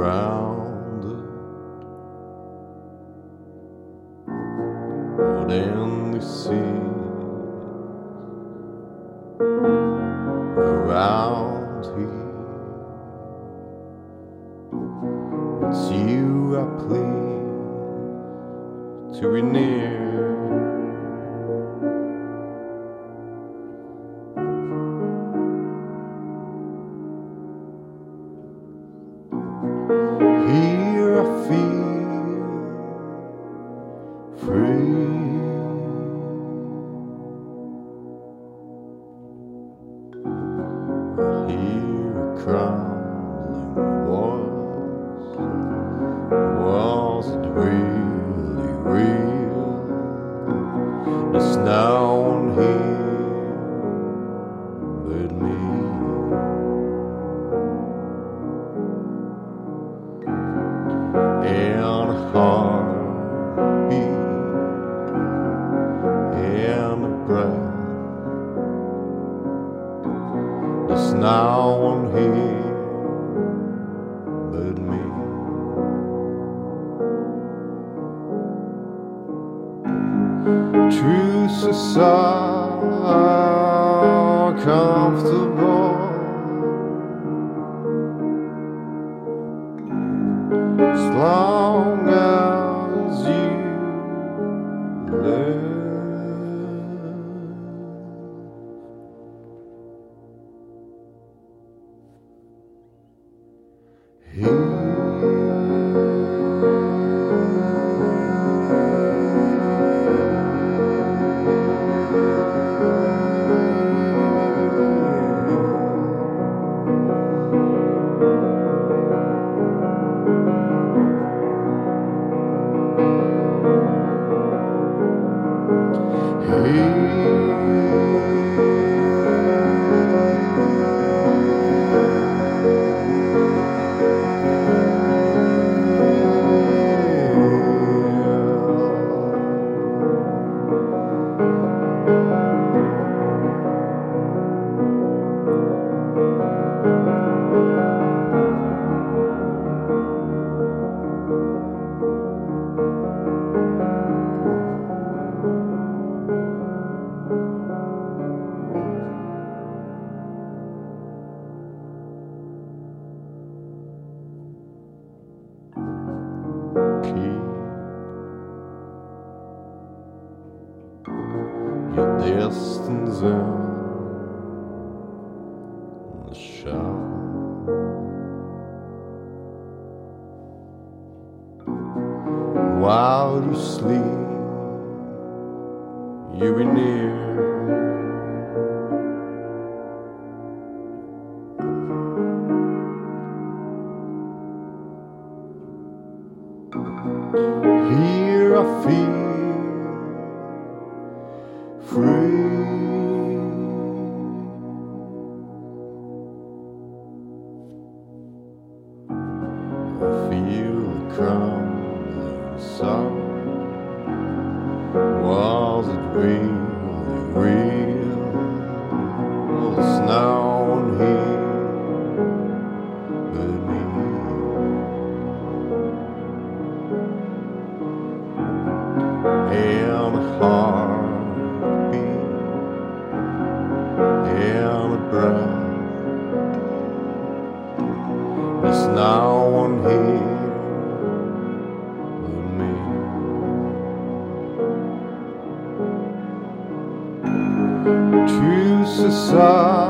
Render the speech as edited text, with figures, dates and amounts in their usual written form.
surrounded, but endless seas around here. It's you I plead to be near. Here I feel free. I hear a crumbling was it really real? There's no one here but me. And a heartbeat and a breath. There's no one here but me. Truths are so comfortable. As long as you live. Your distance in the shower. While you sleep, you be near. Here I feel free. I feel the crumbling sorrow. Was it really real? There's no one here but me. And a heartbeat and a breath. There's no one here but me. Truths aside,